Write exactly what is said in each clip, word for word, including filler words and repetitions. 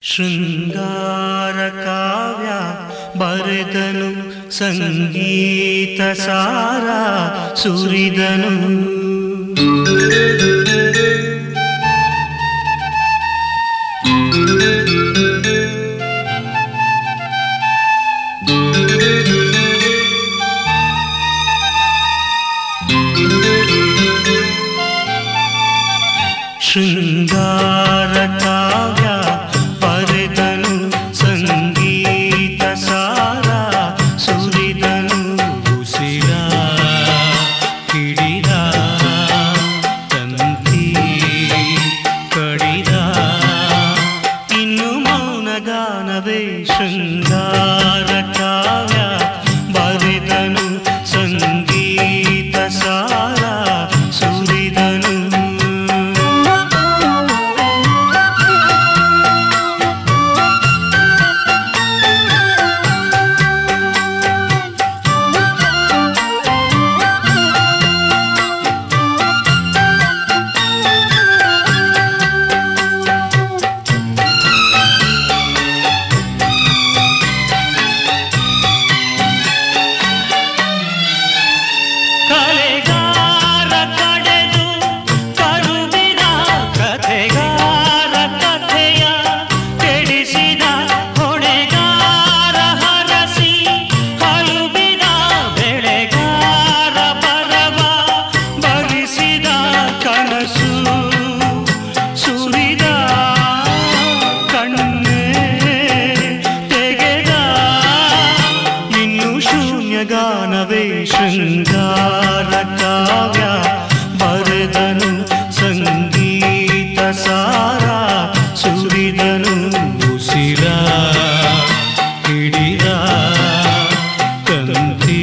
ಶೃಂಗಾರ ಕಾವ್ಯ ಬರೆದನು ಸಂಗೀತ ಸಾರ ಸುರಿದನು. ಶೃಂಗಾರ ಕಾವ್ಯ ಬರೆದನು ಸಂಗೀತ ಸಾರ ಸುರಿದನು. ಉಸಿರ ಹಿಡಿದ ತಂತಿ ಕಡಿದ ಇನ್ನು ಮೌನ ಗಾನವೇ. ಶೃಂಗಾರ ಕಾವ್ಯ ಬರೆದನು ಸಂಗೀತ ಸಾರ ಸುರಿದನು. ಗಾನವೇ ಶೃಂಗಾರ ಕಾವ್ಯ ಬರೆದನು ಸಂಗೀತ ಸಾರ ಸುರಿದನು. ಉಸಿರ ಹಿಡಿದ ತಂತಿ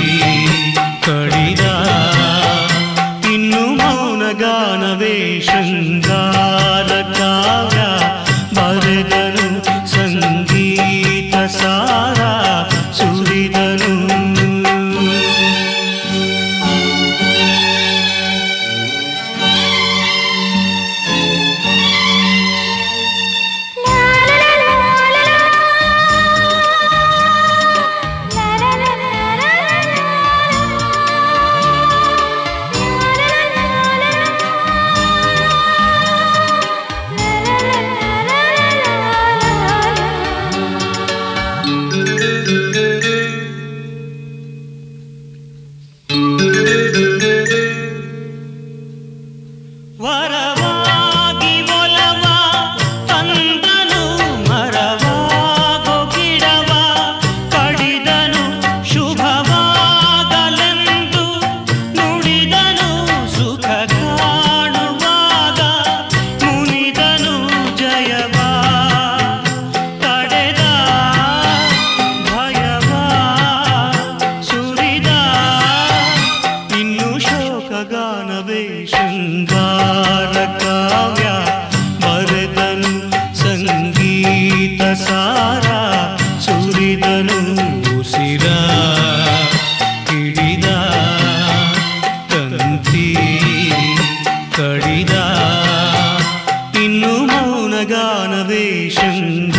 ಕಡಿದ ಇನ್ನು ಮೌನ ಗಾನವೇ. ಶೃಂಗಾರ ಕಾವ್ಯ ಬರೆದನು ಸಂಗೀತ ಸಾರ ಸುರಿದನು. ವರವಾಗಿ ಒಲವ ತಂದನು ಮರವಾಗೋ ಗಿಡವ ಕಡಿದನು ಶುಭವಾಗಲೆಂದು ನುಡಿದನು. ಸುಖ ಕಾಣುವಾಗ ಮುನಿದನು ಜಯವ ತಡೆದ ಭಯವ ಸುರಿದ ಇನ್ನು ಶೋಕಗಾನವೇ. ಶೃಂಗಾರ ಕಾವ್ಯ ಬರೆದನು ಸಂಗೀತ ಸಾರ ಸುರಿದನು. ಉಸಿರ ಹಿಡಿದ ತಂತಿ ಕಡಿದ ಇನ್ನು ಮೌನ ಗಾನವೇ. ಶೃಂಗಾರ